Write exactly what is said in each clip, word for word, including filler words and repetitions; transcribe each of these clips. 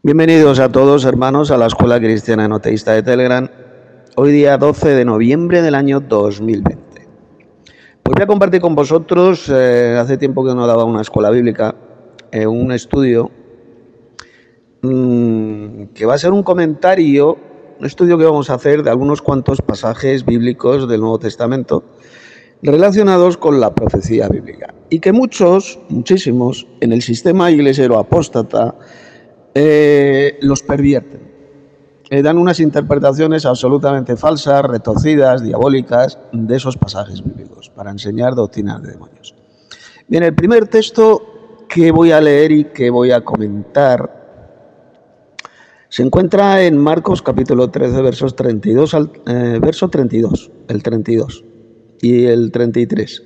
Bienvenidos a todos, hermanos, a la Escuela Cristiana Enoteísta de Telegram. Hoy día doce de noviembre del año dos mil veinte. Pues voy a compartir con vosotros, eh, hace tiempo que no daba una escuela bíblica, eh, un estudio mmm, que va a ser un comentario, un estudio que vamos a hacer de algunos cuantos pasajes bíblicos del Nuevo Testamento relacionados con la profecía bíblica. Y que muchos, muchísimos, en el sistema iglesiero apóstata, Eh, los pervierten, eh, dan unas interpretaciones absolutamente falsas, retorcidas, diabólicas de esos pasajes bíblicos para enseñar doctrinas de demonios. Bien, el primer texto que voy a leer y que voy a comentar se encuentra en Marcos capítulo trece, versos treinta y dos al eh, verso treinta y dos, el treinta y dos y el treinta y tres.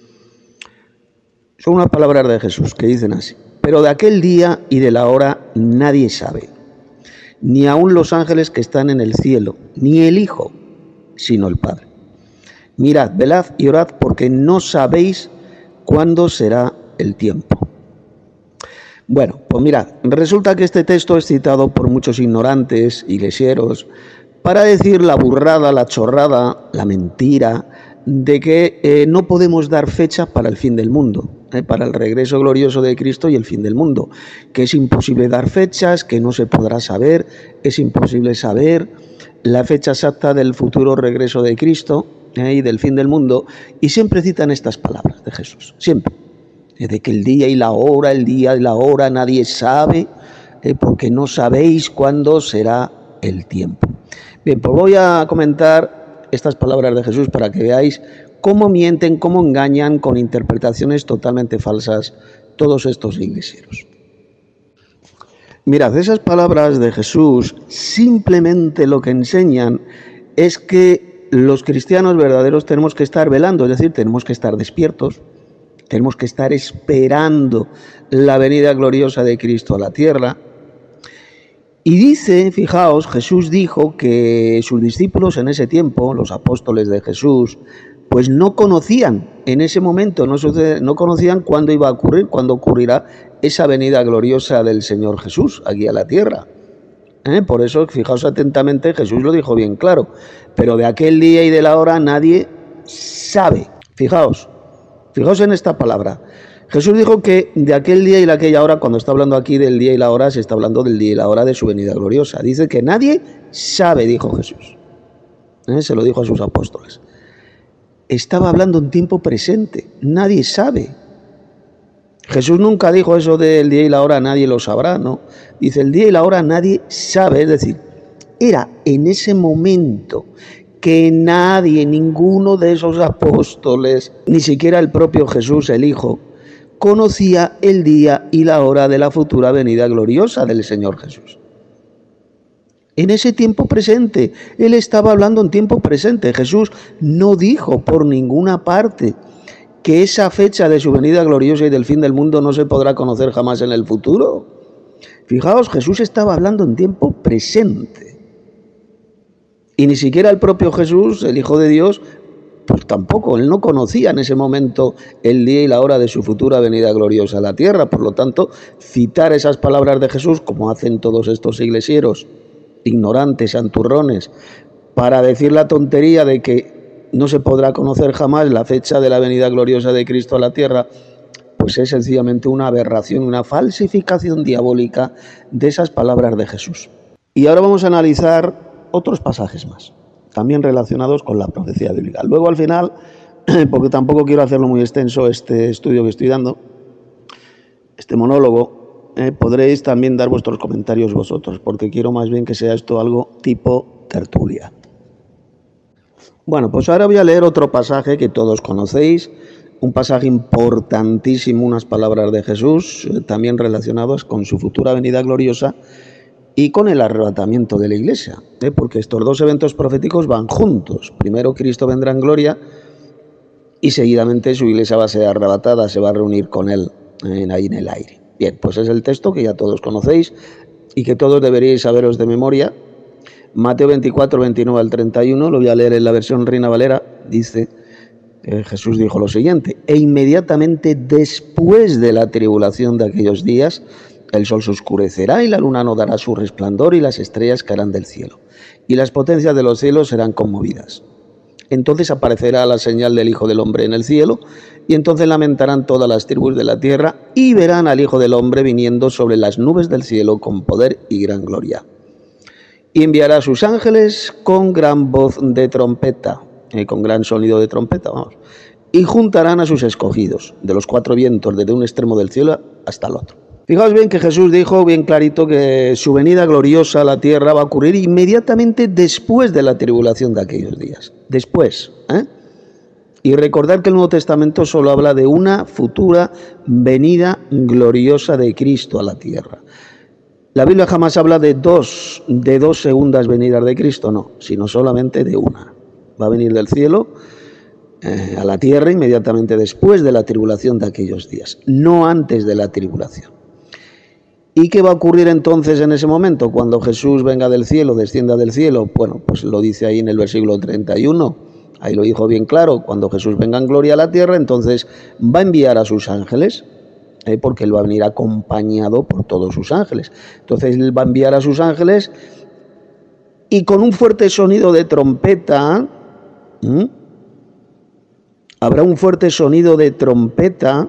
Son unas palabras de Jesús que dicen así: pero de aquel día y de la hora nadie sabe, ni aun los ángeles que están en el cielo, ni el Hijo, sino el Padre. Mirad, velad y orad, porque no sabéis cuándo será el tiempo. Bueno, pues mirad, resulta que este texto es citado por muchos ignorantes, iglesieros, para decir la burrada, la chorrada, la mentira, de que eh, no podemos dar fecha para el fin del mundo, eh, para el regreso glorioso de Cristo y el fin del mundo, que es imposible dar fechas, que no se podrá saber, es imposible saber la fecha exacta del futuro regreso de Cristo eh, y del fin del mundo, y siempre citan estas palabras de Jesús, siempre, eh, de que el día y la hora, el día y la hora nadie sabe, eh, porque no sabéis cuándo será el tiempo. Bien, pues voy a comentar estas palabras de Jesús para que veáis cómo mienten, cómo engañan con interpretaciones totalmente falsas todos estos iglesieros. Mirad, esas palabras de Jesús simplemente lo que enseñan es que los cristianos verdaderos tenemos que estar velando, es decir, tenemos que estar despiertos, tenemos que estar esperando la venida gloriosa de Cristo a la tierra. Y dice, fijaos, Jesús dijo que sus discípulos en ese tiempo, los apóstoles de Jesús, pues no conocían en ese momento, no, sucede, no conocían cuándo iba a ocurrir, cuándo ocurrirá esa venida gloriosa del Señor Jesús aquí a la tierra. ¿Eh? Por eso, fijaos atentamente, Jesús lo dijo bien claro, pero de aquel día y de la hora nadie sabe. Fijaos, fijaos en esta palabra. Jesús dijo que de aquel día y de aquella hora, cuando está hablando aquí del día y la hora, se está hablando del día y la hora de su venida gloriosa. Dice que nadie sabe, dijo Jesús. ¿Eh? Se lo dijo a sus apóstoles. Estaba hablando en tiempo presente, nadie sabe. Jesús nunca dijo eso del día y la hora, nadie lo sabrá, ¿no? Dice el día y la hora nadie sabe, es decir, era en ese momento que nadie, ninguno de esos apóstoles, ni siquiera el propio Jesús, el Hijo, conocía el día y la hora de la futura venida gloriosa del Señor Jesús. En ese tiempo presente, Él estaba hablando en tiempo presente. Jesús no dijo por ninguna parte que esa fecha de su venida gloriosa y del fin del mundo no se podrá conocer jamás en el futuro. Fijaos, Jesús estaba hablando en tiempo presente. Y ni siquiera el propio Jesús, el Hijo de Dios, pues tampoco, él no conocía en ese momento el día y la hora de su futura venida gloriosa a la tierra. Por lo tanto, citar esas palabras de Jesús, como hacen todos estos iglesieros, ignorantes, santurrones, para decir la tontería de que no se podrá conocer jamás la fecha de la venida gloriosa de Cristo a la tierra, pues es sencillamente una aberración, una falsificación diabólica de esas palabras de Jesús. Y ahora vamos a analizar otros pasajes más, también relacionados con la profecía bíblica. Luego al final, porque tampoco quiero hacerlo muy extenso este estudio que estoy dando, este monólogo, eh, podréis también dar vuestros comentarios vosotros, porque quiero más bien que sea esto algo tipo tertulia. Bueno, pues ahora voy a leer otro pasaje que todos conocéis, un pasaje importantísimo, unas palabras de Jesús, eh, también relacionadas con su futura venida gloriosa, y con el arrebatamiento de la iglesia, ¿eh? porque estos dos eventos proféticos van juntos. Primero Cristo vendrá en gloria y seguidamente su iglesia va a ser arrebatada, se va a reunir con él eh, ahí en el aire. Bien, pues es el texto que ya todos conocéis y que todos deberíais saberos de memoria. Mateo veinticuatro, veintinueve al treinta y uno, lo voy a leer en la versión Reina Valera, dice, eh, Jesús dijo lo siguiente: e inmediatamente después de la tribulación de aquellos días, El sol se oscurecerá y la luna no dará su resplandor y las estrellas caerán del cielo. Y las potencias de los cielos serán conmovidas. Entonces aparecerá la señal del Hijo del Hombre en el cielo, y entonces lamentarán todas las tribus de la tierra, y verán al Hijo del Hombre viniendo sobre las nubes del cielo con poder y gran gloria. Y enviará a sus ángeles con gran voz de trompeta, eh, con gran sonido de trompeta, vamos, y juntarán a sus escogidos, de los cuatro vientos, desde un extremo del cielo hasta el otro. Fijaos bien que Jesús dijo bien clarito que su venida gloriosa a la tierra va a ocurrir inmediatamente después de la tribulación de aquellos días. Después, ¿eh? Y recordar que el Nuevo Testamento solo habla de una futura venida gloriosa de Cristo a la tierra. La Biblia jamás habla de dos, de dos segundas venidas de Cristo, no, sino solamente de una. Va a venir del cielo eh, a la tierra inmediatamente después de la tribulación de aquellos días, no antes de la tribulación. ¿Y qué va a ocurrir entonces en ese momento? Cuando Jesús venga del cielo, descienda del cielo, bueno, pues lo dice ahí en el versículo treinta y uno, ahí lo dijo bien claro, cuando Jesús venga en gloria a la tierra, entonces va a enviar a sus ángeles, eh, porque él va a venir acompañado por todos sus ángeles. Entonces él va a enviar a sus ángeles y con un fuerte sonido de trompeta, ¿m? habrá un fuerte sonido de trompeta,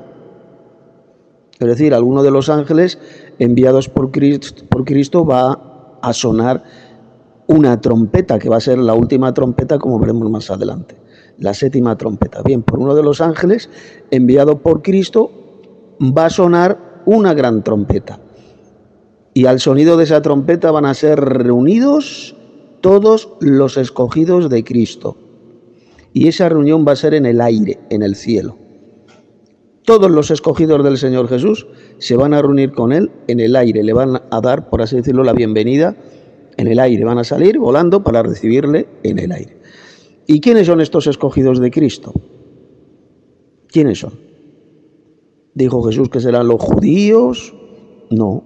es decir, alguno de los ángeles enviados por Cristo, por Cristo va a sonar una trompeta, que va a ser la última trompeta, como veremos más adelante, la séptima trompeta. Bien, por uno de los ángeles enviado por Cristo va a sonar una gran trompeta. Y al sonido de esa trompeta van a ser reunidos todos los escogidos de Cristo. Y esa reunión va a ser en el aire, en el cielo. Todos los escogidos del Señor Jesús se van a reunir con Él en el aire, le van a dar, por así decirlo, la bienvenida en el aire, van a salir volando para recibirle en el aire. ¿Y quiénes son estos escogidos de Cristo? ¿Quiénes son? ¿Dijo Jesús que serán los judíos? No.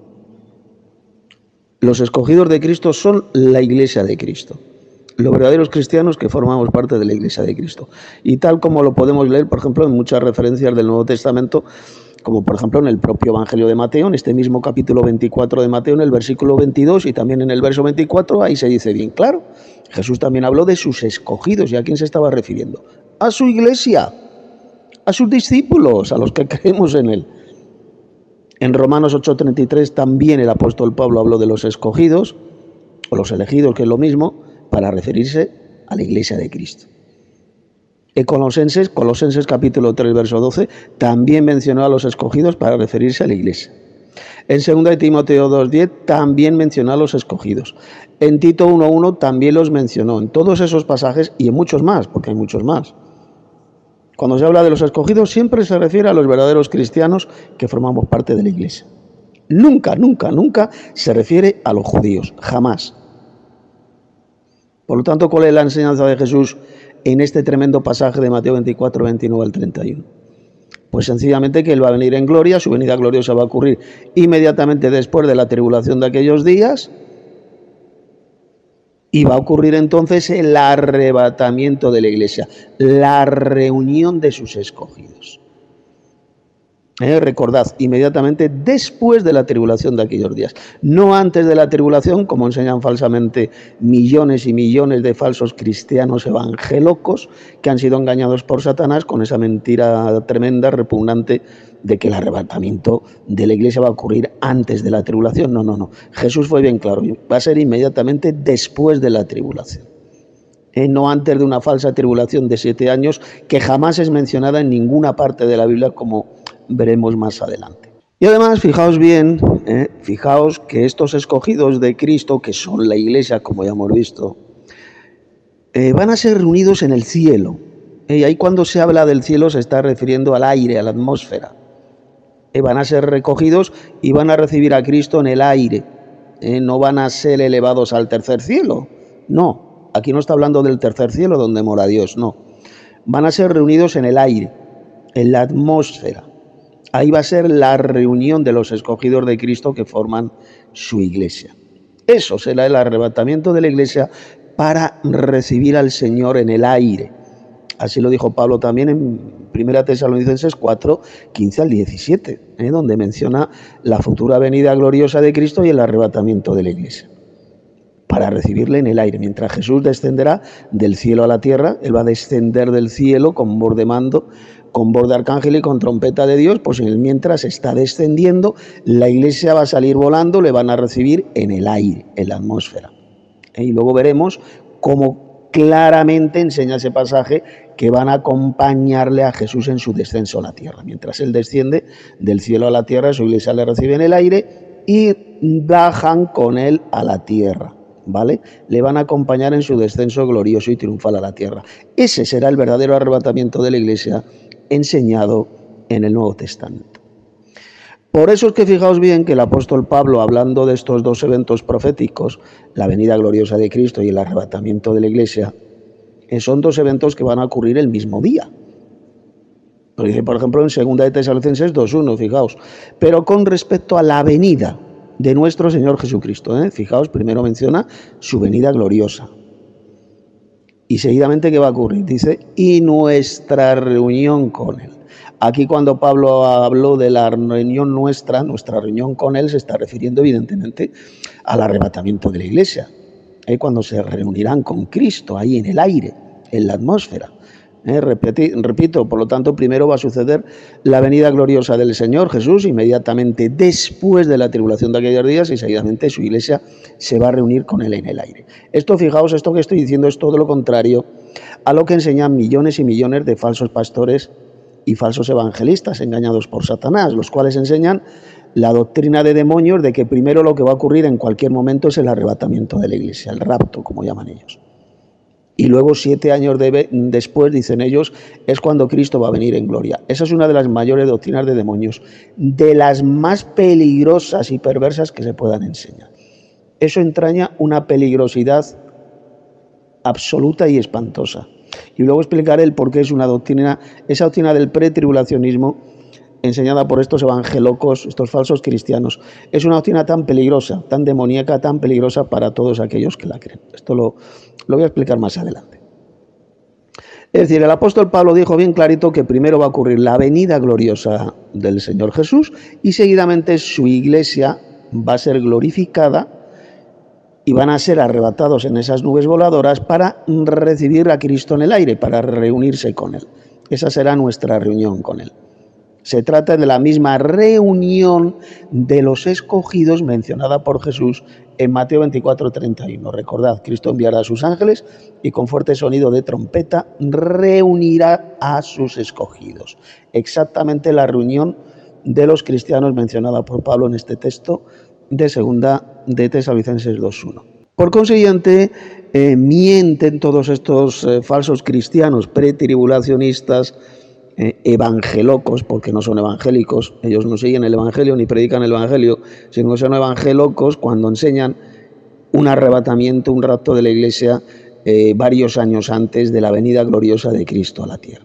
Los escogidos de Cristo son la iglesia de Cristo. Los verdaderos cristianos que formamos parte de la Iglesia de Cristo. Y tal como lo podemos leer, por ejemplo, en muchas referencias del Nuevo Testamento, como por ejemplo en el propio Evangelio de Mateo, en este mismo capítulo veinticuatro de Mateo, en el versículo veintidós y también en el verso veinticuatro, ahí se dice bien claro. Jesús también habló de sus escogidos. ¿Y a quién se estaba refiriendo? A su iglesia, a sus discípulos, a los que creemos en Él. En Romanos ocho treinta y tres también el apóstol Pablo habló de los escogidos, o los elegidos, que es lo mismo, para referirse a la iglesia de Cristo. En Colosenses, Colosenses capítulo tres, verso doce, también mencionó a los escogidos para referirse a la iglesia. En segunda de Timoteo dos diez también mencionó a los escogidos. En Tito uno uno también los mencionó. En todos esos pasajes y en muchos más, porque hay muchos más. Cuando se habla de los escogidos siempre se refiere a los verdaderos cristianos que formamos parte de la iglesia. Nunca, nunca, nunca se refiere a los judíos, jamás. Por lo tanto, ¿cuál es la enseñanza de Jesús en este tremendo pasaje de Mateo veinticuatro, veintinueve al treinta y uno? Pues sencillamente que Él va a venir en gloria, su venida gloriosa va a ocurrir inmediatamente después de la tribulación de aquellos días, y va a ocurrir entonces el arrebatamiento de la iglesia, la reunión de sus escogidos. Eh, recordad, inmediatamente después de la tribulación de aquellos días, no antes de la tribulación, como enseñan falsamente millones y millones de falsos cristianos evangélocos que han sido engañados por Satanás con esa mentira tremenda, repugnante, de que el arrebatamiento de la iglesia va a ocurrir antes de la tribulación. No, no, no. Jesús fue bien claro, va a ser inmediatamente después de la tribulación. Eh, no antes de una falsa tribulación de siete años que jamás es mencionada en ninguna parte de la Biblia, como veremos más adelante. Y además, fijaos bien, eh, fijaos que estos escogidos de Cristo, que son la iglesia, como ya hemos visto, eh, van a ser reunidos en el cielo. Eh, y ahí cuando se habla del cielo se está refiriendo al aire, a la atmósfera. Eh, van a ser recogidos y van a recibir a Cristo en el aire. Eh, no van a ser elevados al tercer cielo. No, aquí no está hablando del tercer cielo donde mora Dios, no. Van a ser reunidos en el aire, en la atmósfera. Ahí va a ser la reunión de los escogidos de Cristo que forman su iglesia. Eso será el arrebatamiento de la iglesia para recibir al Señor en el aire. Así lo dijo Pablo también en primera Tesalonicenses cuatro, quince al diecisiete, ¿eh? donde menciona la futura venida gloriosa de Cristo y el arrebatamiento de la Iglesia, para recibirle en el aire. Mientras Jesús descenderá del cielo a la tierra, Él va a descender del cielo con voz de mando, con voz de arcángel y con trompeta de Dios, pues mientras está descendiendo, la Iglesia va a salir volando, le van a recibir en el aire, en la atmósfera. Y luego veremos cómo claramente enseña ese pasaje que van a acompañarle a Jesús en su descenso a la tierra. Mientras Él desciende del cielo a la tierra, su Iglesia le recibe en el aire y bajan con Él a la tierra, ¿vale? Le van a acompañar en su descenso glorioso y triunfal a la tierra. Ese será el verdadero arrebatamiento de la Iglesia enseñado en el Nuevo Testamento. Por eso es que fijaos bien que el apóstol Pablo, hablando de estos dos eventos proféticos, la venida gloriosa de Cristo y el arrebatamiento de la Iglesia, son dos eventos que van a ocurrir el mismo día. Lo dice, por ejemplo, en segunda de Tesalonicenses dos uno, fijaos. Pero con respecto a la venida de nuestro Señor Jesucristo, ¿eh? fijaos, primero menciona su venida gloriosa. Y seguidamente, ¿qué va a ocurrir? Dice, y nuestra reunión con Él. Aquí cuando Pablo habló de la reunión nuestra, nuestra reunión con Él, se está refiriendo evidentemente al arrebatamiento de la Iglesia. ¿eh? Cuando se reunirán con Cristo, ahí en el aire, en la atmósfera. ¿eh? Repeti, repito, por lo tanto, primero va a suceder la venida gloriosa del Señor Jesús, inmediatamente después de la tribulación de aquellos días, y seguidamente su Iglesia se va a reunir con Él en el aire. Esto, fijaos, esto que estoy diciendo es todo lo contrario a lo que enseñan millones y millones de falsos pastores y falsos evangelistas engañados por Satanás, los cuales enseñan la doctrina de demonios de que primero lo que va a ocurrir en cualquier momento es el arrebatamiento de la Iglesia, el rapto, como llaman ellos. Y luego siete años de, después, dicen ellos, es cuando Cristo va a venir en gloria. Esa es una de las mayores doctrinas de demonios, de las más peligrosas y perversas que se puedan enseñar. Eso entraña una peligrosidad absoluta y espantosa. Y luego explicaré el por qué es una doctrina, esa doctrina del pretribulacionismo, enseñada por estos evangelocos, estos falsos cristianos, es una doctrina tan peligrosa, tan demoníaca, tan peligrosa para todos aquellos que la creen. Esto lo, lo voy a explicar más adelante. Es decir, el apóstol Pablo dijo bien clarito que primero va a ocurrir la venida gloriosa del Señor Jesús y seguidamente su Iglesia va a ser glorificada y van a ser arrebatados en esas nubes voladoras para recibir a Cristo en el aire, para reunirse con Él. Esa será nuestra reunión con Él. Se trata de la misma reunión de los escogidos mencionada por Jesús en Mateo veinticuatro, treinta y uno. Recordad, Cristo enviará a sus ángeles y con fuerte sonido de trompeta reunirá a sus escogidos. Exactamente la reunión de los cristianos mencionada por Pablo en este texto de segunda de Tesalonicenses dos uno. Por consiguiente, eh, mienten todos estos eh, falsos cristianos pretribulacionistas, eh, evangelocos, porque no son evangélicos, ellos no siguen el evangelio ni predican el evangelio, sino que son evangelocos cuando enseñan un arrebatamiento, un rapto de la Iglesia eh, varios años antes de la venida gloriosa de Cristo a la tierra.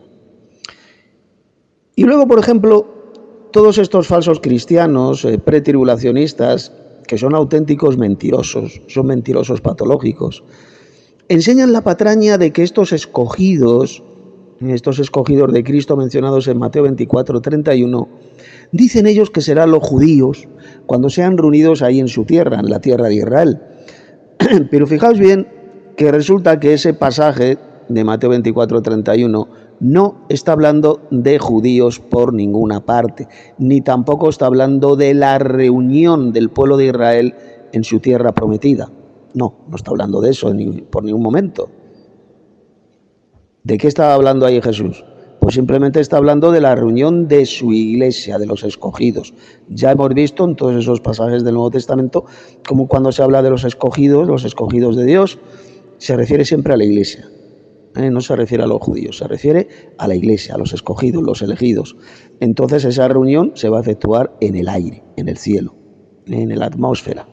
Y luego, por ejemplo, todos estos falsos cristianos eh, pretribulacionistas, que son auténticos mentirosos, son mentirosos patológicos, enseñan la patraña de que estos escogidos, estos escogidos de Cristo mencionados en Mateo veinticuatro, treinta y uno, dicen ellos que serán los judíos cuando sean reunidos ahí en su tierra, en la tierra de Israel. Pero fijaos bien que resulta que ese pasaje de Mateo veinticuatro, treinta y uno no está hablando de judíos por ninguna parte, ni tampoco está hablando de la reunión del pueblo de Israel en su tierra prometida. No, no está hablando de eso ni por ningún momento. ¿De qué estaba hablando ahí Jesús? Pues simplemente está hablando de la reunión de su Iglesia, de los escogidos. Ya hemos visto en todos esos pasajes del Nuevo Testamento como cuando se habla de los escogidos, los escogidos de Dios, se refiere siempre a la Iglesia. Eh, no se refiere a los judíos, se refiere a la Iglesia, a los escogidos, los elegidos. Entonces esa reunión se va a efectuar en el aire, en el cielo, en la atmósfera.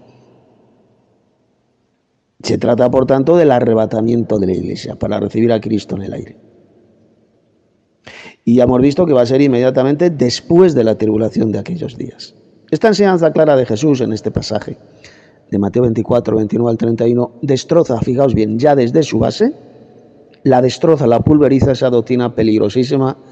Se trata, por tanto, del arrebatamiento de la Iglesia para recibir a Cristo en el aire. Y ya hemos visto que va a ser inmediatamente después de la tribulación de aquellos días. Esta enseñanza clara de Jesús en este pasaje de Mateo veinticuatro, veintinueve al treinta y uno destroza, fijaos bien, ya desde su base, la destroza, la pulveriza esa doctrina peligrosísima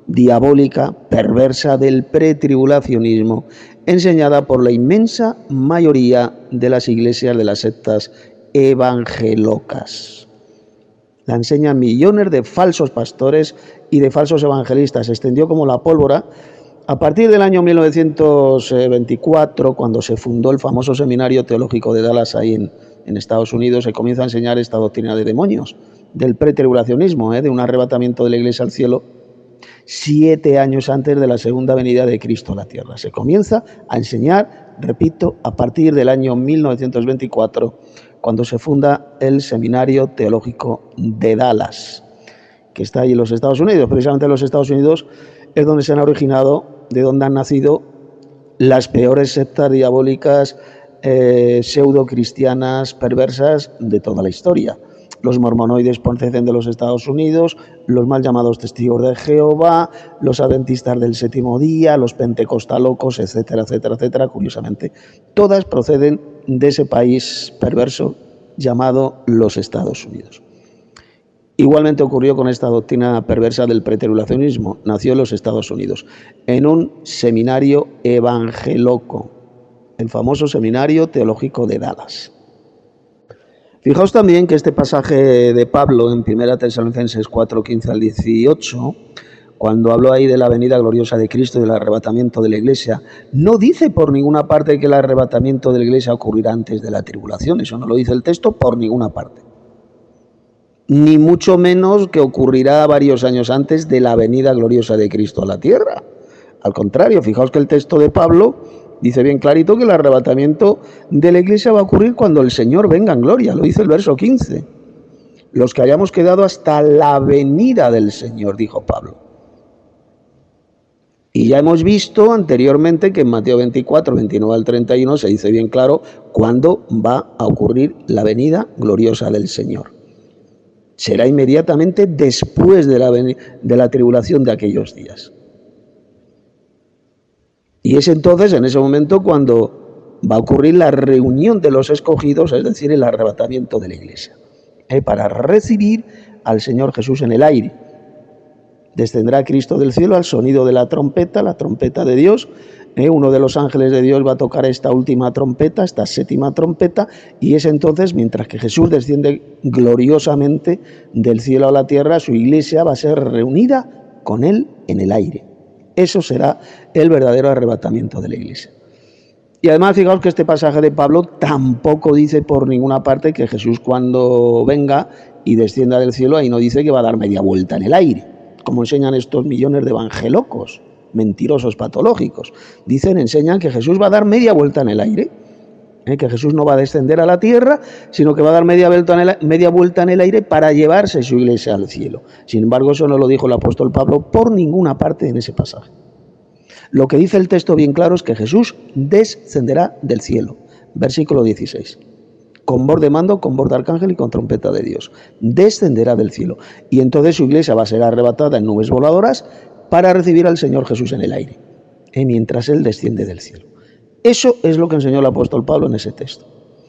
diabólica, perversa del pretribulacionismo, enseñada por la inmensa mayoría de las iglesias de las sectas evangelocas. La enseñan millones de falsos pastores y de falsos evangelistas. Se extendió como la pólvora a partir del año mil novecientos veinticuatro, cuando se fundó el famoso Seminario Teológico de Dallas ahí en, en Estados Unidos. Se comienza a enseñar esta doctrina de demonios, del pretribulacionismo, ¿eh? de un arrebatamiento de la iglesia al cielo, siete años antes de la segunda venida de Cristo a la tierra. Se comienza a enseñar, repito, a partir del año mil novecientos veinticuatro, cuando se funda el Seminario Teológico de Dallas, que está ahí en los Estados Unidos. Precisamente en los Estados Unidos es donde se han originado, de donde han nacido las peores sectas diabólicas, eh, pseudo-cristianas, perversas de toda la historia. Los mormonoides proceden de los Estados Unidos, los mal llamados testigos de Jehová, los adventistas del séptimo día, los pentecostalocos, etcétera, etcétera, etcétera. Curiosamente, todas proceden de ese país perverso llamado los Estados Unidos. Igualmente ocurrió con esta doctrina perversa del pretribulacionismo. Nació en los Estados Unidos, en un seminario evangeloco, el famoso Seminario Teológico de Dallas. Fijaos también que este pasaje de Pablo en primera Tesalonicenses cuatro, quince al dieciocho, cuando habló ahí de la venida gloriosa de Cristo y del arrebatamiento de la iglesia, no dice por ninguna parte que el arrebatamiento de la iglesia ocurrirá antes de la tribulación. Eso no lo dice el texto por ninguna parte. Ni mucho menos que ocurrirá varios años antes de la venida gloriosa de Cristo a la tierra. Al contrario, fijaos que el texto de Pablo dice bien clarito que el arrebatamiento de la iglesia va a ocurrir cuando el Señor venga en gloria. Lo dice el verso quince. Los que hayamos quedado hasta la venida del Señor, dijo Pablo. Y ya hemos visto anteriormente que en Mateo veinticuatro, veintinueve al treinta y uno se dice bien claro cuándo va a ocurrir la venida gloriosa del Señor. Será inmediatamente después de la, de la tribulación de aquellos días. Y es entonces, en ese momento, cuando va a ocurrir la reunión de los escogidos, es decir, el arrebatamiento de la iglesia, ¿eh? para recibir al Señor Jesús en el aire. Descenderá Cristo del cielo al sonido de la trompeta, la trompeta de Dios. ¿eh? Uno de los ángeles de Dios va a tocar esta última trompeta, esta séptima trompeta, y es entonces, mientras que Jesús desciende gloriosamente del cielo a la tierra, su iglesia va a ser reunida con Él en el aire. Eso será el verdadero arrebatamiento de la iglesia. Y además, fijaos que este pasaje de Pablo tampoco dice por ninguna parte que Jesús, cuando venga y descienda del cielo, ahí no dice que va a dar media vuelta en el aire, como enseñan estos millones de evangelocos, mentirosos patológicos. Dicen, enseñan que Jesús va a dar media vuelta en el aire, ¿eh? que Jesús no va a descender a la tierra, sino que va a dar media vuelta, en el, media vuelta en el aire para llevarse su iglesia al cielo. Sin embargo, eso no lo dijo el apóstol Pablo por ninguna parte en ese pasaje. Lo que dice el texto bien claro es que Jesús descenderá del cielo. Versículo dieciséis. Con voz de mando, con voz de arcángel y con trompeta de Dios. Descenderá del cielo. Y entonces su iglesia va a ser arrebatada en nubes voladoras para recibir al Señor Jesús en el aire, ¿eh? mientras Él desciende del cielo. Eso es lo que enseñó el apóstol Pablo en ese texto.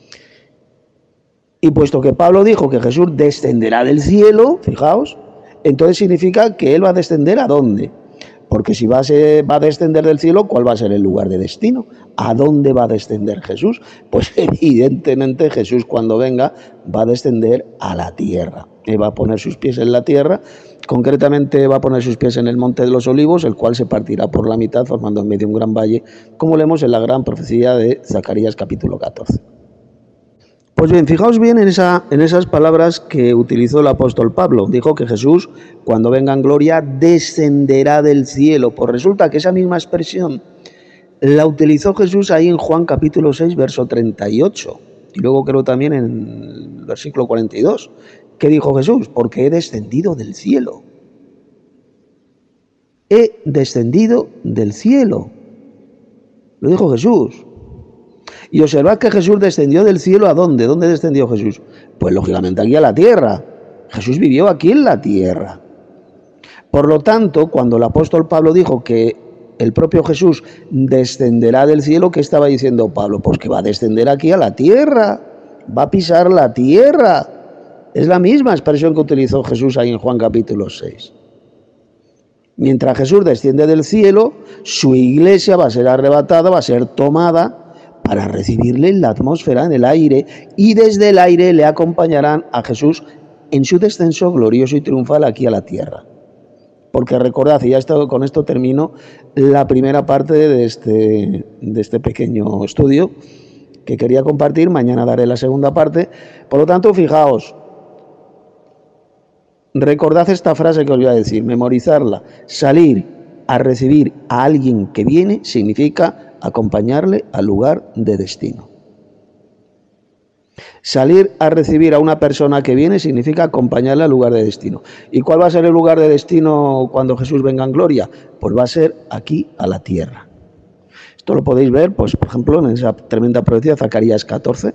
Y puesto que Pablo dijo que Jesús descenderá del cielo, fijaos, entonces significa que Él va a descender ¿a dónde? Porque si va a, ser, va a descender del cielo, ¿cuál va a ser el lugar de destino? ¿A dónde va a descender Jesús? Pues evidentemente Jesús, cuando venga, va a descender a la tierra. Y va a poner sus pies en la tierra. Concretamente va a poner sus pies en el Monte de los Olivos, el cual se partirá por la mitad, formando en medio un gran valle, como leemos en la gran profecía de Zacarías capítulo catorce. Pues bien, fijaos bien en, esa, en esas palabras que utilizó el apóstol Pablo. Dijo que Jesús, cuando venga en gloria, descenderá del cielo. Pues resulta que esa misma expresión la utilizó Jesús ahí en Juan capítulo seis, verso treinta y ocho. Y luego creo también en el versículo cuarenta y dos. ¿Qué dijo Jesús? Porque he descendido del cielo. He descendido del cielo. Lo dijo Jesús. Y observad que Jesús descendió del cielo ¿a dónde? ¿Dónde descendió Jesús? Pues lógicamente aquí a la tierra. Jesús vivió aquí en la tierra. Por lo tanto, cuando el apóstol Pablo dijo que el propio Jesús descenderá del cielo, ¿qué estaba diciendo Pablo? Pues que va a descender aquí a la tierra. Va a pisar la tierra. Es la misma expresión que utilizó Jesús ahí en Juan capítulo seis. Mientras Jesús desciende del cielo, su iglesia va a ser arrebatada, va a ser tomada para recibirle en la atmósfera, en el aire, y desde el aire le acompañarán a Jesús en su descenso glorioso y triunfal aquí a la tierra. Porque recordad, y ya esto, con esto termino la primera parte de este, de este pequeño estudio que quería compartir, mañana daré la segunda parte. Por lo tanto, fijaos, recordad esta frase que os voy a decir, memorizarla. Salir a recibir a alguien que viene significa acompañarle al lugar de destino. Salir a recibir a una persona que viene significa acompañarle al lugar de destino. ¿Y cuál va a ser el lugar de destino cuando Jesús venga en gloria? Pues va a ser aquí a la tierra. Esto lo podéis ver, pues, por ejemplo, en esa tremenda profecía de Zacarías catorce,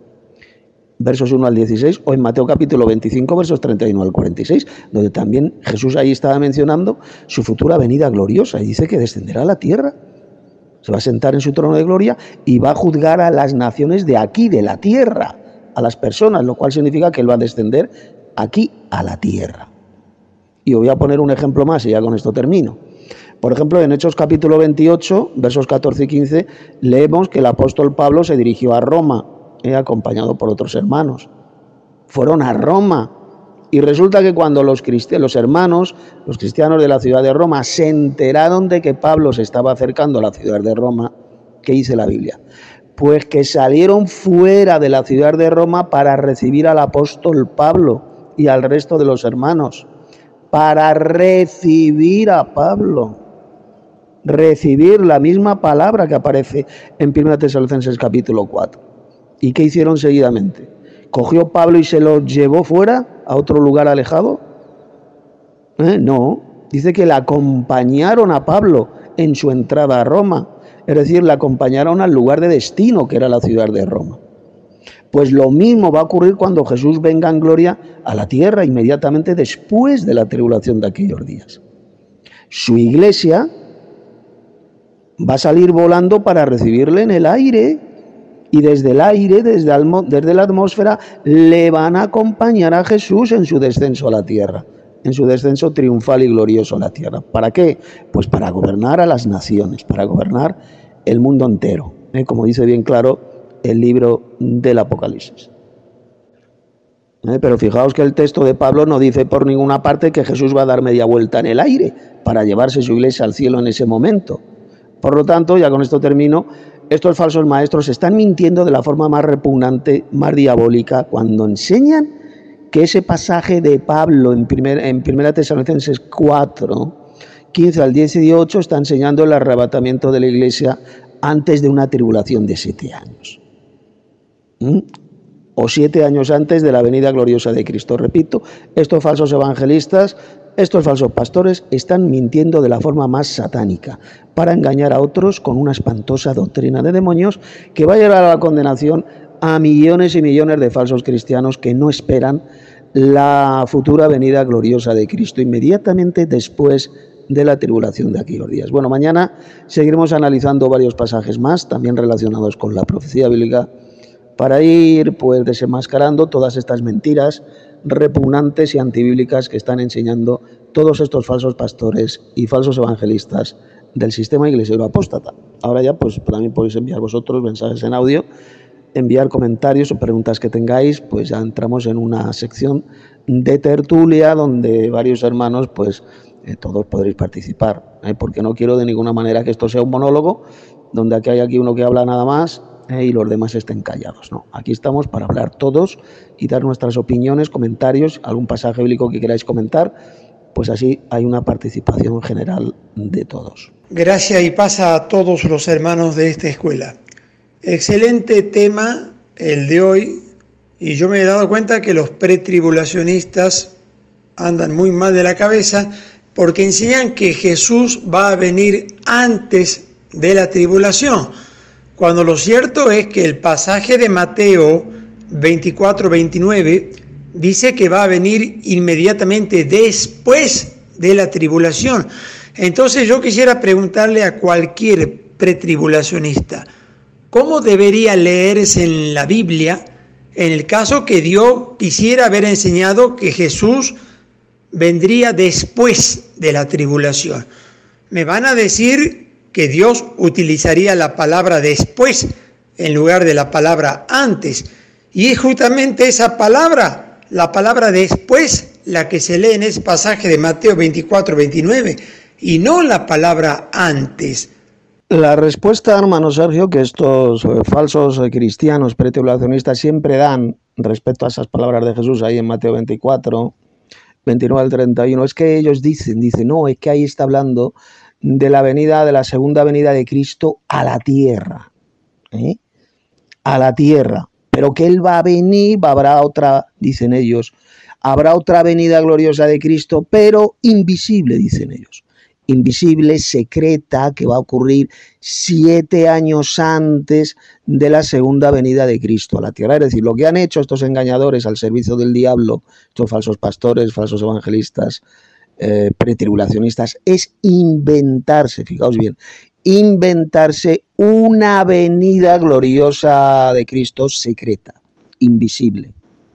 versos uno al dieciséis, o en Mateo capítulo veinticinco, versos treinta y uno al cuarenta y seis, donde también Jesús ahí estaba mencionando su futura venida gloriosa, y dice que descenderá a la tierra, se va a sentar en su trono de gloria y va a juzgar a las naciones de aquí, de la tierra, a las personas, lo cual significa que él va a descender aquí a la tierra. Y os voy a poner un ejemplo más y ya con esto termino. Por ejemplo, en Hechos capítulo veintiocho, versos catorce y quince, leemos que el apóstol Pablo se dirigió a Roma, eh, acompañado por otros hermanos. Fueron a Roma. Y resulta que cuando los, cristianos, los hermanos, los cristianos de la ciudad de Roma, se enteraron de que Pablo se estaba acercando a la ciudad de Roma, ¿qué dice la Biblia? Pues que salieron fuera de la ciudad de Roma para recibir al apóstol Pablo y al resto de los hermanos. Para recibir a Pablo. Recibir la misma palabra que aparece en primera Tesalonicenses capítulo cuatro. ¿Y qué hicieron seguidamente? ¿Cogió Pablo y se lo llevó fuera a otro lugar alejado? ¿Eh? No, dice que le acompañaron a Pablo en su entrada a Roma, es decir, le acompañaron al lugar de destino que era la ciudad de Roma. Pues lo mismo va a ocurrir cuando Jesús venga en gloria a la tierra, inmediatamente después de la tribulación de aquellos días. Su iglesia va a salir volando para recibirle en el aire, y desde el aire, desde, almo, desde la atmósfera, le van a acompañar a Jesús en su descenso a la tierra, en su descenso triunfal y glorioso a la tierra. ¿Para qué? Pues para gobernar a las naciones, para gobernar el mundo entero, ¿eh? Como dice bien claro el libro del Apocalipsis. ¿Eh? Pero fijaos que el texto de Pablo no dice por ninguna parte que Jesús va a dar media vuelta en el aire para llevarse su iglesia al cielo en ese momento. Por lo tanto, ya con esto termino, estos falsos maestros están mintiendo de la forma más repugnante, más diabólica, cuando enseñan que ese pasaje de Pablo en, primer, en primera Tesalonicenses cuatro, quince al dieciocho, está enseñando el arrebatamiento de la iglesia antes de una tribulación de siete años. ¿Mm? O siete años antes de la venida gloriosa de Cristo. Repito, estos falsos evangelistas, estos falsos pastores están mintiendo de la forma más satánica para engañar a otros con una espantosa doctrina de demonios que va a llevar a la condenación a millones y millones de falsos cristianos que no esperan la futura venida gloriosa de Cristo inmediatamente después de la tribulación de aquellos días. Bueno, mañana seguiremos analizando varios pasajes más, también relacionados con la profecía bíblica, para ir pues desenmascarando todas estas mentiras repugnantes y antibíblicas que están enseñando todos estos falsos pastores y falsos evangelistas del sistema iglesiero apóstata. Ahora ya pues también podéis enviar vosotros mensajes en audio, enviar comentarios o preguntas que tengáis, pues ya entramos en una sección de tertulia donde varios hermanos pues eh, todos podréis participar, ¿eh? Porque no quiero de ninguna manera que esto sea un monólogo donde aquí hay aquí uno que habla nada más eh, y los demás estén callados, ¿no? Aquí estamos para hablar todos y dar nuestras opiniones, comentarios, algún pasaje bíblico que queráis comentar, pues así hay una participación general de todos. Gracias y paz a todos los hermanos de esta escuela. Excelente tema el de hoy, y yo me he dado cuenta que los pretribulacionistas andan muy mal de la cabeza porque enseñan que Jesús va a venir antes de la tribulación, cuando lo cierto es que el pasaje de Mateo veinticuatro veintinueve dice que va a venir inmediatamente después de la tribulación. Entonces yo quisiera preguntarle a cualquier pretribulacionista, ¿cómo debería leerse en la Biblia en el caso que Dios quisiera haber enseñado que Jesús vendría después de la tribulación. Me van a decir que Dios utilizaría la palabra después en lugar de la palabra antes. Y es justamente esa palabra, la palabra después, la que se lee en ese pasaje de Mateo veinticuatro, veintinueve, y no la palabra antes. La respuesta, hermano Sergio, que estos eh, falsos eh, cristianos pretribulacionistas siempre dan respecto a esas palabras de Jesús ahí en Mateo veinticuatro, veintinueve al treinta y uno, es que ellos dicen, dicen, no, es que ahí está hablando de la venida, de la segunda venida de Cristo a la tierra, ¿eh? a la tierra, pero que Él va a venir, habrá otra, dicen ellos, habrá otra venida gloriosa de Cristo, pero invisible, dicen ellos. Invisible, secreta, que va a ocurrir siete años antes de la segunda venida de Cristo a la tierra. Es decir, lo que han hecho estos engañadores al servicio del diablo, estos falsos pastores, falsos evangelistas, eh, pretribulacionistas, es inventarse, fijaos bien, inventarse una venida gloriosa de Cristo secreta, invisible,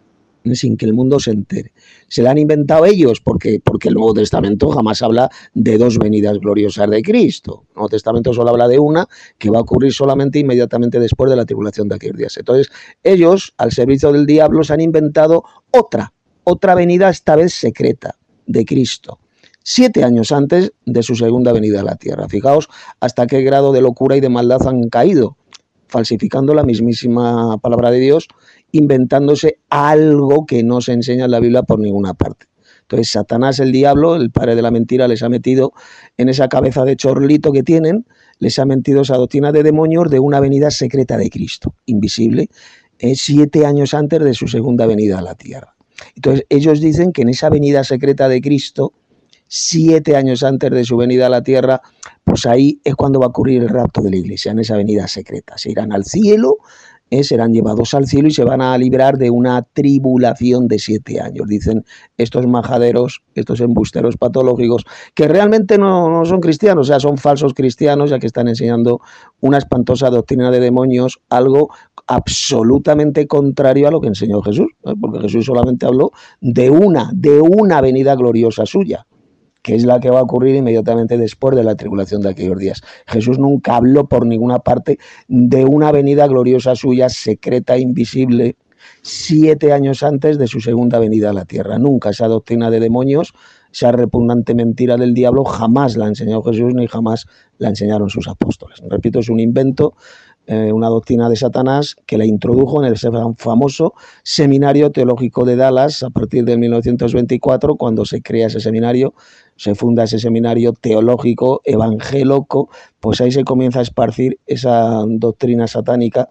sin que el mundo se entere. Se la han inventado ellos porque, porque el Nuevo Testamento jamás habla de dos venidas gloriosas de Cristo. El Nuevo Testamento solo habla de una que va a ocurrir solamente inmediatamente después de la tribulación de aquellos días. Entonces, ellos, al servicio del diablo, se han inventado otra, otra venida, esta vez secreta, de Cristo, siete años antes de su segunda venida a la tierra. Fijaos hasta qué grado de locura y de maldad han caído, falsificando la mismísima palabra de Dios, inventándose algo que no se enseña en la Biblia por ninguna parte. Entonces Satanás, el diablo, el padre de la mentira, les ha metido en esa cabeza de chorlito que tienen, les ha metido esa doctrina de demonios de una venida secreta de Cristo, invisible, eh, siete años antes de su segunda venida a la tierra. Entonces ellos dicen que en esa venida secreta de Cristo, siete años antes de su venida a la tierra, pues ahí es cuando va a ocurrir el rapto de la iglesia, en esa venida secreta. Se irán al cielo, eh, serán llevados al cielo y se van a librar de una tribulación de siete años. Dicen estos majaderos, estos embusteros patológicos, que realmente no, no son cristianos, o sea, son falsos cristianos, ya que están enseñando una espantosa doctrina de demonios, algo absolutamente contrario a lo que enseñó Jesús, ¿eh? Porque Jesús solamente habló de una, de una venida gloriosa suya, que es la que va a ocurrir inmediatamente después de la tribulación de aquellos días. Jesús nunca habló por ninguna parte de una venida gloriosa suya, secreta, invisible, siete años antes de su segunda venida a la tierra. Nunca esa doctrina de demonios, esa repugnante mentira del diablo, jamás la enseñó Jesús ni jamás la enseñaron sus apóstoles. Repito, es un invento, eh, una doctrina de Satanás que la introdujo en el famoso Seminario Teológico de Dallas a partir de mil novecientos veinticuatro, cuando se crea ese seminario, se funda ese seminario teológico, evangélico, pues ahí se comienza a esparcir esa doctrina satánica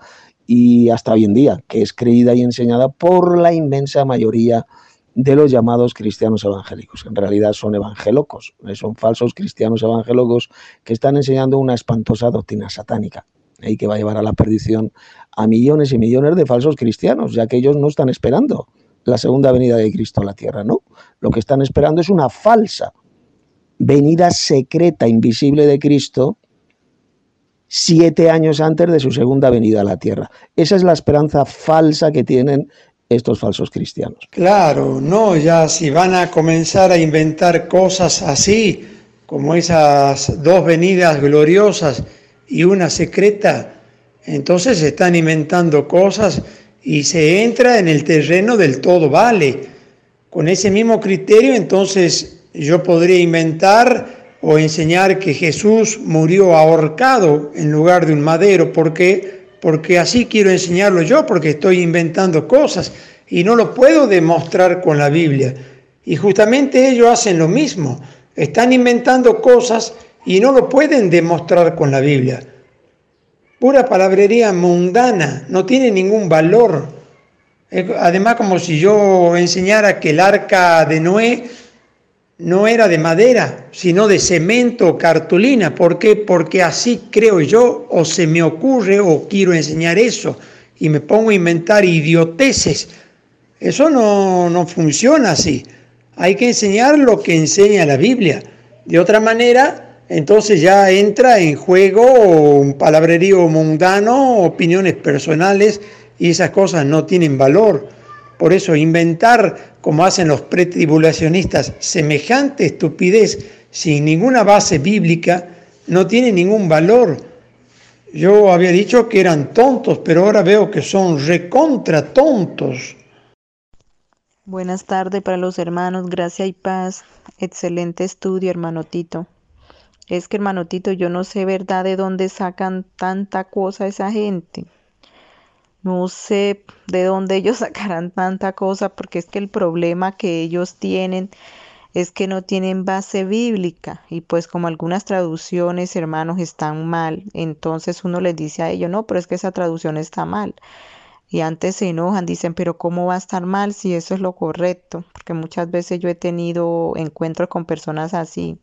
y hasta hoy en día, que es creída y enseñada por la inmensa mayoría de los llamados cristianos evangélicos. En realidad son evangélocos, son falsos cristianos evangélicos que están enseñando una espantosa doctrina satánica y que va a llevar a la perdición a millones y millones de falsos cristianos, ya que ellos no están esperando la segunda venida de Cristo a la tierra, ¿no? Lo que están esperando es una falsa venida secreta, invisible de Cristo, siete años antes de su segunda venida a la tierra. Esa es la esperanza falsa que tienen estos falsos cristianos. Claro, no, ya si van a comenzar a inventar cosas así, como esas dos venidas gloriosas y una secreta, entonces se están inventando cosas y se entra en el terreno del todo vale. Con ese mismo criterio, entonces yo podría inventar o enseñar que Jesús murió ahorcado en lugar de un madero. ¿Por qué? Porque así quiero enseñarlo yo, porque estoy inventando cosas y no lo puedo demostrar con la Biblia. Y justamente ellos hacen lo mismo, están inventando cosas y no lo pueden demostrar con la Biblia. Pura palabrería mundana, no tiene ningún valor. Además, como si yo enseñara que el arca de Noé no era de madera, sino de cemento o cartulina. ¿Por qué? Porque así creo yo, o se me ocurre, o quiero enseñar eso, y me pongo a inventar idioteces. Eso no, no funciona así. Hay que enseñar lo que enseña la Biblia. De otra manera, entonces ya entra en juego un palabrerío mundano, opiniones personales, y esas cosas no tienen valor. Por eso inventar, como hacen los pretribulacionistas, semejante estupidez sin ninguna base bíblica no tiene ningún valor. Yo había dicho que eran tontos, pero ahora veo que son recontra tontos. Buenas tardes para los hermanos, gracia y paz. Excelente estudio, hermano Tito. Es que, hermano Tito, yo no sé, ¿verdad?, de dónde sacan tanta cosa esa gente. No sé de dónde ellos sacarán tanta cosa, porque es que el problema que ellos tienen es que no tienen base bíblica. Y pues como algunas traducciones, hermanos, están mal, entonces uno les dice a ellos, no, pero es que esa traducción está mal. Y antes se enojan, dicen, pero ¿cómo va a estar mal si eso es lo correcto? Porque muchas veces yo he tenido encuentros con personas así.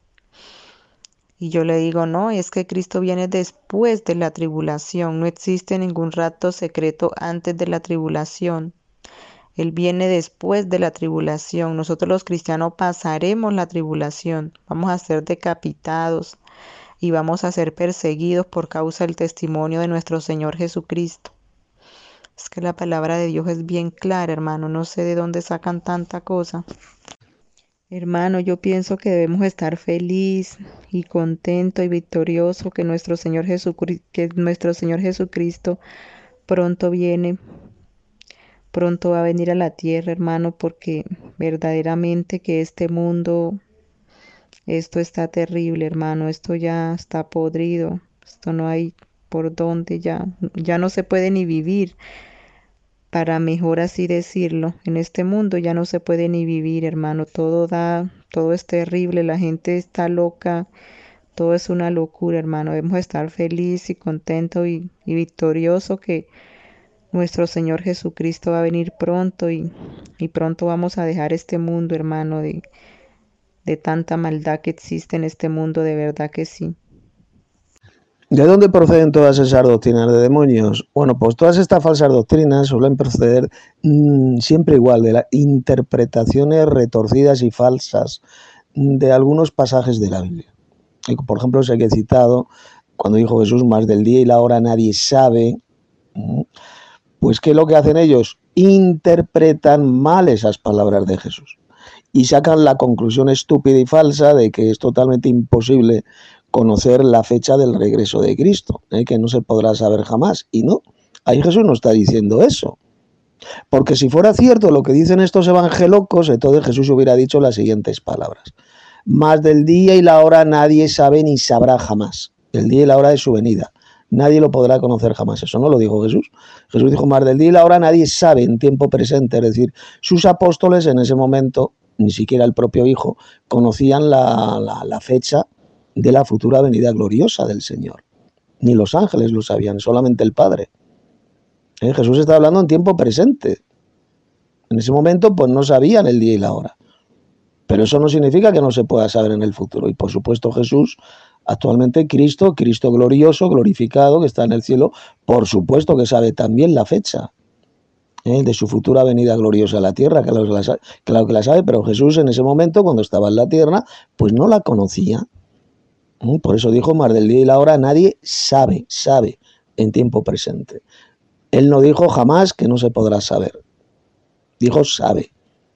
Y yo le digo, no, es que Cristo viene después de la tribulación. No existe ningún rapto secreto antes de la tribulación. Él viene después de la tribulación. Nosotros los cristianos pasaremos la tribulación. Vamos a ser decapitados y vamos a ser perseguidos por causa del testimonio de nuestro Señor Jesucristo. Es que la palabra de Dios es bien clara, hermano. No sé de dónde sacan tanta cosa. Hermano, yo pienso que debemos estar feliz y contento y victorioso que nuestro Señor Jesucristo, que nuestro Señor Jesucristo pronto viene, pronto va a venir a la tierra, hermano, porque verdaderamente que este mundo, esto está terrible, hermano, esto ya está podrido, esto no hay por dónde, ya, ya no se puede ni vivir. Para mejor así decirlo, en este mundo ya no se puede ni vivir, hermano, todo da, todo es terrible, la gente está loca, todo es una locura, hermano, debemos estar feliz y contento y, y victorioso que nuestro Señor Jesucristo va a venir pronto y, y pronto vamos a dejar este mundo, hermano, de, de tanta maldad que existe en este mundo, de verdad que sí. ¿De dónde proceden todas esas doctrinas de demonios? Bueno, pues todas estas falsas doctrinas suelen proceder mmm, siempre igual, de las interpretaciones retorcidas y falsas de algunos pasajes de la Biblia. Y, por ejemplo, se ha citado, cuando dijo Jesús, más del día y la hora nadie sabe, pues ¿qué es lo que hacen ellos? Interpretan mal esas palabras de Jesús y sacan la conclusión estúpida y falsa de que es totalmente imposible conocer la fecha del regreso de Cristo, ¿eh? que no se podrá saber jamás. Y no, ahí Jesús no está diciendo eso. Porque si fuera cierto lo que dicen estos evangelocos, entonces Jesús hubiera dicho las siguientes palabras. Más del día y la hora nadie sabe ni sabrá jamás. El día y la hora de su venida. Nadie lo podrá conocer jamás. Eso no lo dijo Jesús. Jesús dijo, más del día y la hora nadie sabe en tiempo presente. Es decir, sus apóstoles en ese momento, ni siquiera el propio Hijo, conocían la, la, la fecha de la futura venida gloriosa del Señor. Ni los ángeles lo sabían, solamente el Padre. ¿Eh? Jesús está hablando en tiempo presente. En ese momento pues no sabían el día y la hora. Pero eso no significa que no se pueda saber en el futuro. Y por supuesto Jesús, actualmente Cristo, Cristo glorioso, glorificado, que está en el cielo, por supuesto que sabe también la fecha ¿eh? de su futura venida gloriosa a la tierra, claro que la sabe, claro que la sabe, pero Jesús en ese momento, cuando estaba en la tierra, pues no la conocía. Por eso dijo, más del día y la hora nadie sabe, sabe en tiempo presente. Él no dijo jamás que no se podrá saber. Dijo sabe.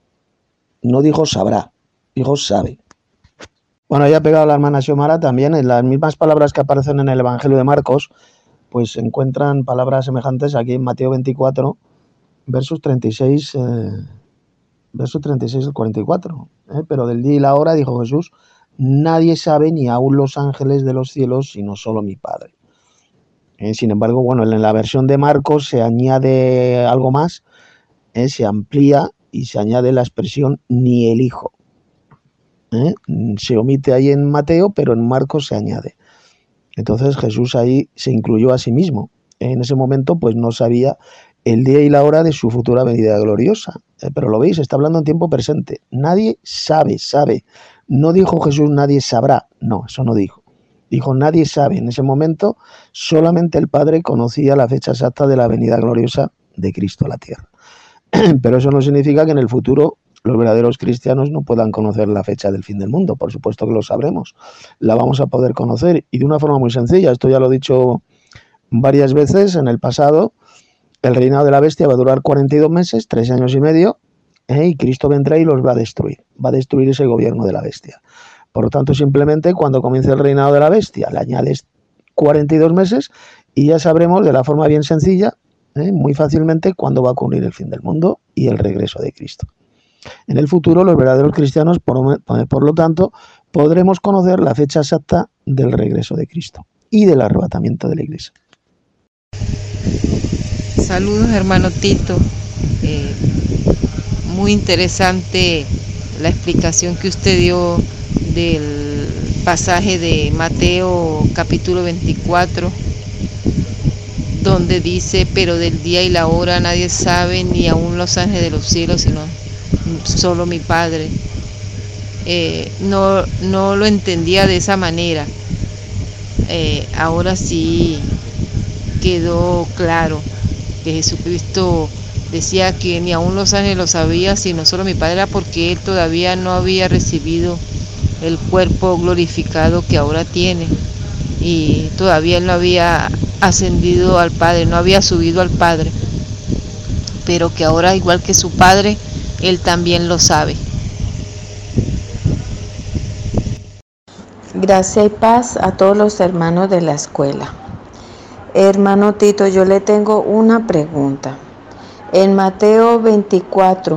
No dijo sabrá, dijo sabe. Bueno, ya ha pegado la hermana Xiomara también, en las mismas palabras que aparecen en el Evangelio de Marcos, pues se encuentran palabras semejantes aquí en Mateo veinticuatro, versos treinta y seis, eh, versos treinta y seis al cuarenta y cuatro. ¿eh? Pero del día y la hora, dijo Jesús, nadie sabe, ni aun los ángeles de los cielos, sino solo mi Padre. Eh, sin embargo, bueno, en la versión de Marcos se añade algo más, eh, se amplía y se añade la expresión ni el Hijo. Eh, se omite ahí en Mateo, pero en Marcos se añade. Entonces Jesús ahí se incluyó a sí mismo. Eh, en ese momento pues no sabía el día y la hora de su futura venida gloriosa. Eh, pero lo veis, está hablando en tiempo presente. Nadie sabe, sabe. No dijo Jesús nadie sabrá, no, eso no dijo. Dijo nadie sabe. En ese momento solamente el Padre conocía la fecha exacta de la venida gloriosa de Cristo a la tierra. Pero eso no significa que en el futuro los verdaderos cristianos no puedan conocer la fecha del fin del mundo. Por supuesto que lo sabremos, la vamos a poder conocer y de una forma muy sencilla. Esto ya lo he dicho varias veces en el pasado El reinado de la bestia va a durar cuarenta y dos meses, tres años y medio, ¿eh? Y Cristo vendrá y los va a destruir. Va a destruir ese gobierno de la bestia. Por lo tanto, simplemente cuando comience el reinado de la bestia, le añades cuarenta y dos meses y ya sabremos de la forma bien sencilla, ¿eh? muy fácilmente, cuándo va a ocurrir el fin del mundo y el regreso de Cristo. En el futuro, los verdaderos cristianos, por, por lo tanto, podremos conocer la fecha exacta del regreso de Cristo y del arrebatamiento de la iglesia. Saludos, hermano Tito. Eh, muy interesante la explicación que usted dio del pasaje de Mateo capítulo veinticuatro, donde dice: pero del día y la hora nadie sabe, ni aun los ángeles de los cielos, sino solo mi Padre. Eh, no, no lo entendía de esa manera. Eh, ahora sí quedó claro que Jesucristo decía que ni aun los ángeles lo sabía, sino solo mi Padre, era porque él todavía no había recibido el cuerpo glorificado que ahora tiene, y todavía él no había ascendido al Padre, no había subido al Padre, pero que ahora, igual que su Padre, él también lo sabe. Gracia y paz a todos los hermanos de la escuela. Hermano Tito, yo le tengo una pregunta. En Mateo veinticuatro,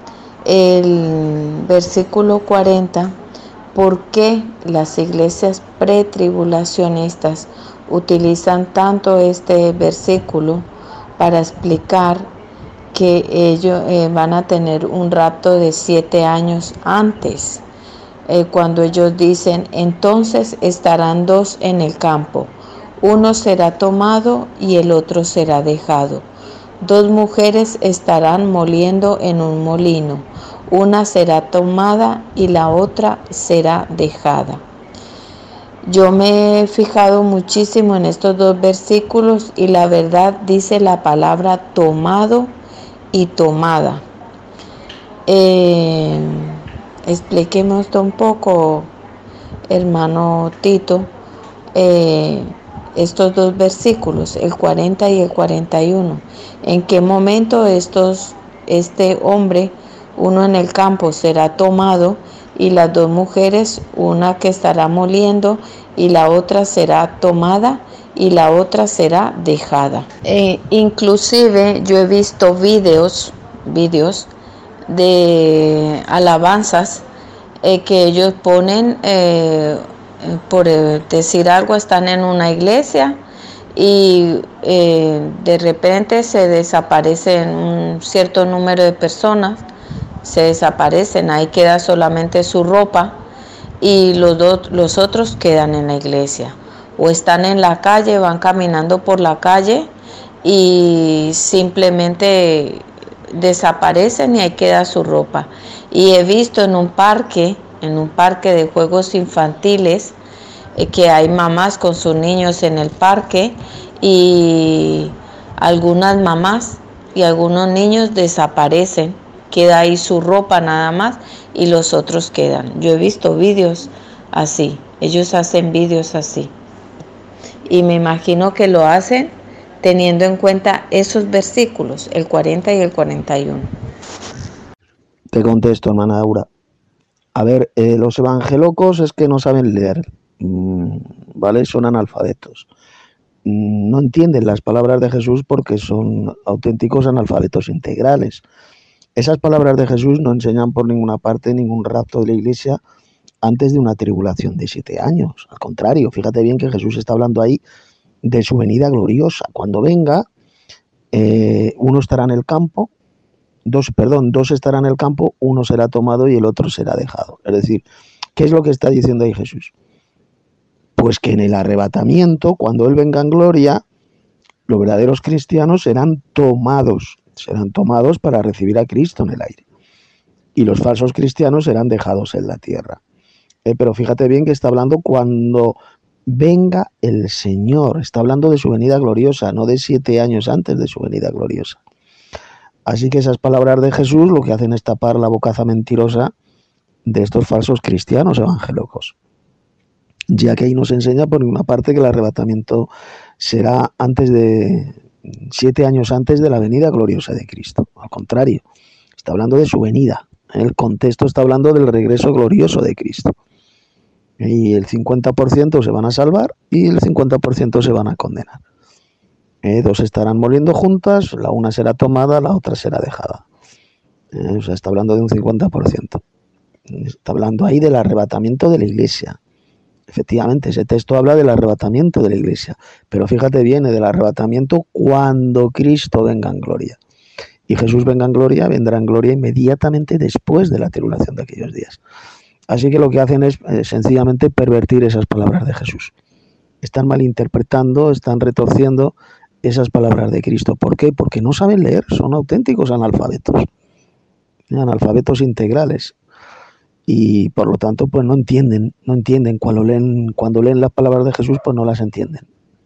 el versículo cuarenta, ¿por qué las iglesias pretribulacionistas utilizan tanto este versículo para explicar que ellos eh, van a tener un rapto de siete años antes? Eh, cuando ellos dicen: entonces estarán dos en el campo, uno será tomado y el otro será dejado. Dos mujeres estarán moliendo en un molino, una será tomada y la otra será dejada. Yo me he fijado muchísimo en estos dos versículos y la verdad dice la palabra tomado y tomada. Eh, expliquemos esto un poco, hermano Tito, eh, estos dos versículos, el cuarenta y el cuarenta y uno. ¿En qué momento estos, este hombre, uno en el campo, será tomado y las dos mujeres, una que estará moliendo y la otra será tomada y la otra será dejada? Eh, inclusive yo he visto videos, videos de alabanzas eh, que ellos ponen, eh, por decir algo, están en una iglesia y eh, de repente se desaparecen un cierto número de personas, se desaparecen, ahí queda solamente su ropa y los, do, los otros quedan en la iglesia, o están en la calle, van caminando por la calle y simplemente desaparecen y ahí queda su ropa. Y he visto en un parque, en un parque de juegos infantiles, eh, que hay mamás con sus niños en el parque y algunas mamás y algunos niños desaparecen, queda ahí su ropa nada más y los otros quedan. Yo he visto vídeos así, ellos hacen vídeos así y me imagino que lo hacen teniendo en cuenta esos versículos, el cuarenta y el cuarenta y uno. Te contesto, hermana Aura. A ver, eh, los evangelocos es que no saben leer, ¿vale? Son analfabetos. No entienden las palabras de Jesús porque son auténticos analfabetos integrales. Esas palabras de Jesús no enseñan por ninguna parte ningún rapto de la iglesia antes de una tribulación de siete años. Al contrario, fíjate bien que Jesús está hablando ahí de su venida gloriosa. Cuando venga, eh, uno estará en el campo, dos, perdón, dos estarán en el campo, uno será tomado y el otro será dejado. Es decir, ¿qué es lo que está diciendo ahí Jesús? Pues que en el arrebatamiento, cuando Él venga en gloria, los verdaderos cristianos serán tomados, serán tomados para recibir a Cristo en el aire. Y los falsos cristianos serán dejados en la tierra. Eh, pero fíjate bien que está hablando cuando venga el Señor, está hablando de su venida gloriosa, no de siete años antes de su venida gloriosa. Así que esas palabras de Jesús lo que hacen es tapar la bocaza mentirosa de estos falsos cristianos evangélicos, ya que ahí nos enseña por una parte que el arrebatamiento será antes de, siete años antes de la venida gloriosa de Cristo. Al contrario, está hablando de su venida. El contexto está hablando del regreso glorioso de Cristo. Y el cincuenta por ciento se van a salvar y el cincuenta por ciento se van a condenar. Eh, dos estarán moliendo juntas, la una será tomada, la otra será dejada. Eh, o sea, está hablando de un cincuenta por ciento. Está hablando ahí del arrebatamiento de la iglesia. Efectivamente, ese texto habla del arrebatamiento de la iglesia, pero fíjate, viene del arrebatamiento cuando Cristo venga en gloria. Y Jesús venga en gloria, vendrá en gloria inmediatamente después de la tribulación de aquellos días. Así que lo que hacen es eh, sencillamente pervertir esas palabras de Jesús. Están malinterpretando, están retorciendo esas palabras de Cristo. ¿Por qué? Porque no saben leer, son auténticos analfabetos, analfabetos integrales. Y por lo tanto, pues no entienden, no entienden. Cuando leen, cuando leen las palabras de Jesús, pues no las entienden.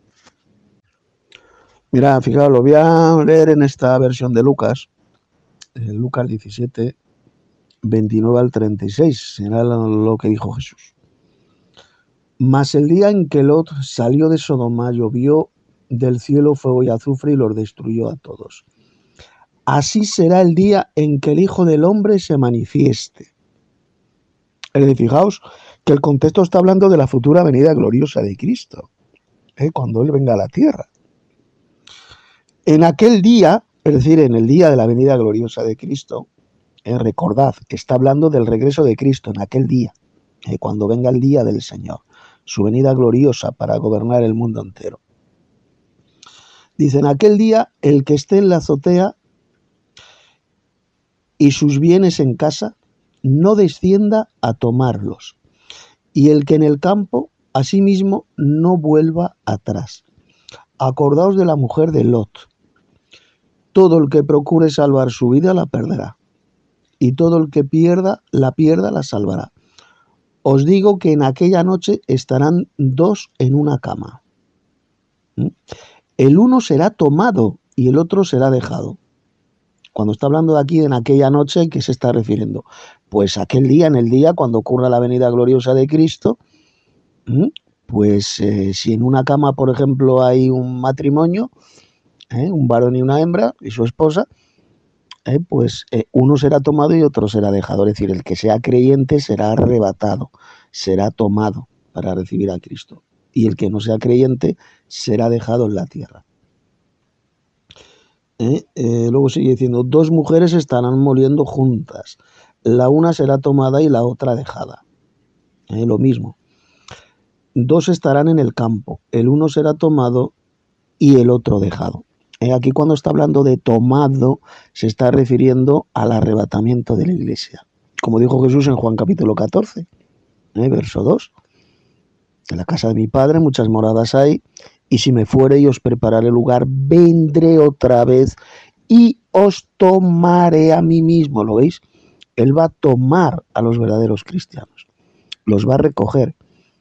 Mira, fijaos, lo voy a leer en esta versión de Lucas, eh, Lucas diecisiete, veintinueve al treinta y seis, será lo que dijo Jesús. Mas el día en que Lot salió de Sodoma, llovió del cielo fuego y azufre y los destruyó a todos. Así será el día en que el Hijo del Hombre se manifieste. Es decir, fijaos que el contexto está hablando de la futura venida gloriosa de Cristo, ¿eh? Cuando Él venga a la tierra. En aquel día, es decir, en el día de la venida gloriosa de Cristo, eh, recordad que está hablando del regreso de Cristo en aquel día, eh, cuando venga el día del Señor, su venida gloriosa para gobernar el mundo entero. Dice, en aquel día, el que esté en la azotea y sus bienes en casa, no descienda a tomarlos, y el que en el campo, asimismo, no vuelva atrás. Acordaos de la mujer de Lot. Todo el que procure salvar su vida la perderá, y todo el que pierda la pierda la salvará. Os digo que en aquella noche estarán dos en una cama. ¿Mm? El uno será tomado y el otro será dejado. Cuando está hablando de aquí, en aquella noche, ¿qué se está refiriendo? Pues aquel día, en el día cuando ocurra la venida gloriosa de Cristo, pues eh, si en una cama, por ejemplo, hay un matrimonio, ¿eh? un varón y una hembra y su esposa, eh, pues eh, uno será tomado y otro será dejado. Es decir, el que sea creyente será arrebatado, será tomado para recibir a Cristo. Y el que no sea creyente será dejado en la tierra. ¿Eh? Eh, luego sigue diciendo, dos mujeres estarán moliendo juntas, la una será tomada y la otra dejada. ¿Eh? Lo mismo. Dos estarán en el campo, el uno será tomado y el otro dejado. ¿Eh? Aquí cuando está hablando de tomado, se está refiriendo al arrebatamiento de la iglesia. Como dijo Jesús en Juan capítulo catorce, ¿eh? verso dos. En la casa de mi Padre muchas moradas hay, y si me fuere y os prepararé lugar, vendré otra vez y os tomaré a mí mismo. ¿Lo veis? Él va a tomar a los verdaderos cristianos, los va a recoger.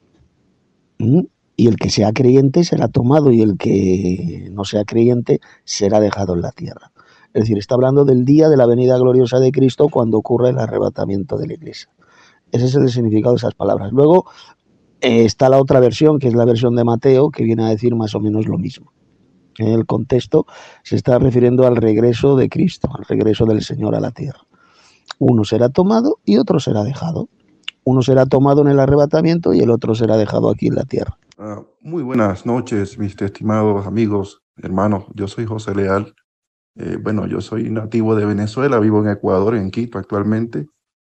¿Mm? Y el que sea creyente será tomado y el que no sea creyente será dejado en la tierra. Es decir, está hablando del día de la venida gloriosa de Cristo cuando ocurre el arrebatamiento de la iglesia. Ese es el significado de esas palabras. Luego, Eh, está la otra versión, que es la versión de Mateo, que viene a decir más o menos lo mismo. En el contexto se está refiriendo al regreso de Cristo, al regreso del Señor a la tierra. Uno será tomado y otro será dejado. Uno será tomado en el arrebatamiento y el otro será dejado aquí en la tierra. Uh, muy buenas noches, mis estimados amigos, hermanos. Yo soy José Leal. Eh, bueno, yo soy nativo de Venezuela, vivo en Ecuador, en Quito actualmente.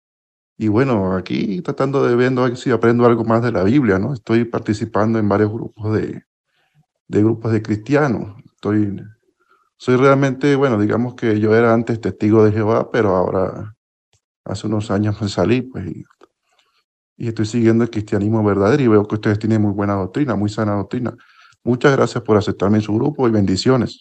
Y bueno, aquí tratando de ver a ver si aprendo algo más de la Biblia, ¿no? Estoy participando en varios grupos de, de grupos de cristianos. Estoy, soy realmente, bueno, digamos que yo era antes testigo de Jehová, pero ahora hace unos años me salí, pues, y, y estoy siguiendo el cristianismo verdadero y veo que ustedes tienen muy buena doctrina, muy sana doctrina. Muchas gracias por aceptarme en su grupo y bendiciones.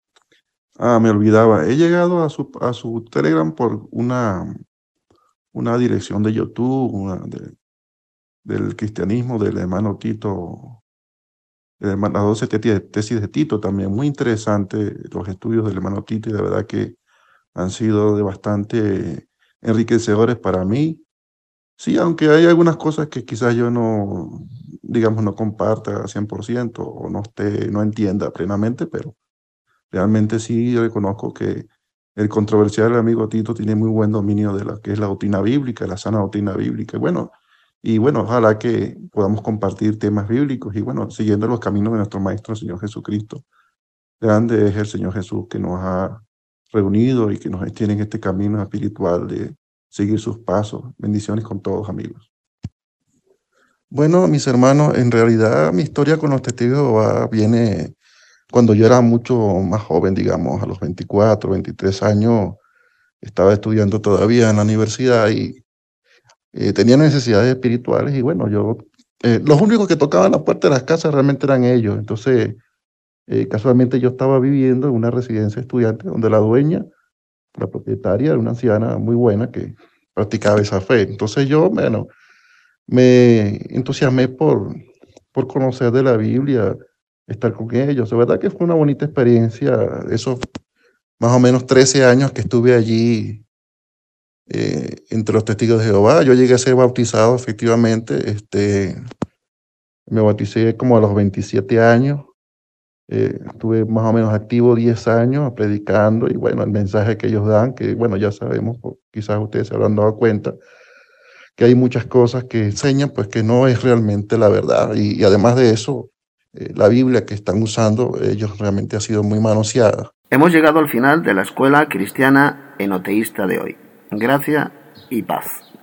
Ah, me olvidaba, he llegado a su, a su Telegram por una... una dirección de YouTube, una de, del cristianismo del hermano Tito, de las doce tesis de Tito, también muy interesante los estudios del hermano Tito y de verdad que han sido de bastante enriquecedores para mí. Sí, aunque hay algunas cosas que quizás yo no, digamos, no comparta al cien por ciento o no, esté, no entienda plenamente, pero Realmente sí, yo reconozco que el controversial amigo Tito tiene muy buen dominio de lo que es la doctrina bíblica, la sana doctrina bíblica. Y bueno, y bueno, ojalá que podamos compartir temas bíblicos y bueno, siguiendo los caminos de nuestro Maestro, el Señor Jesucristo. Grande es el Señor Jesús que nos ha reunido y que nos tiene en este camino espiritual de seguir sus pasos. Bendiciones con todos, amigos. Bueno, mis hermanos, en realidad mi historia con los testigos de Jehová viene cuando yo era mucho más joven, digamos, a los veinticuatro, veintitrés años, estaba estudiando todavía en la universidad y eh, tenía necesidades espirituales y bueno, yo, eh, los únicos que tocaban la puerta de las casas realmente eran ellos. Entonces, eh, casualmente yo estaba viviendo en una residencia estudiante donde la dueña, la propietaria, era una anciana muy buena que practicaba esa fe. Entonces yo, bueno, me entusiasmé por, por conocer de la Biblia, estar con ellos. De verdad que fue una bonita experiencia, esos más o menos trece años que estuve allí eh, entre los testigos de Jehová. Yo llegué a ser bautizado efectivamente, este, me bauticé como a los veintisiete años, eh, estuve más o menos activo diez años predicando y bueno, el mensaje que ellos dan, que bueno, ya sabemos, quizás ustedes se habrán dado cuenta, que hay muchas cosas que enseñan, pues que no es realmente la verdad. Y, y además de eso, eh, la Biblia que están usando, ellos realmente ha sido muy manoseada. Hemos llegado al final de la Escuela Cristiana Enoteísta de hoy. Gracia y paz.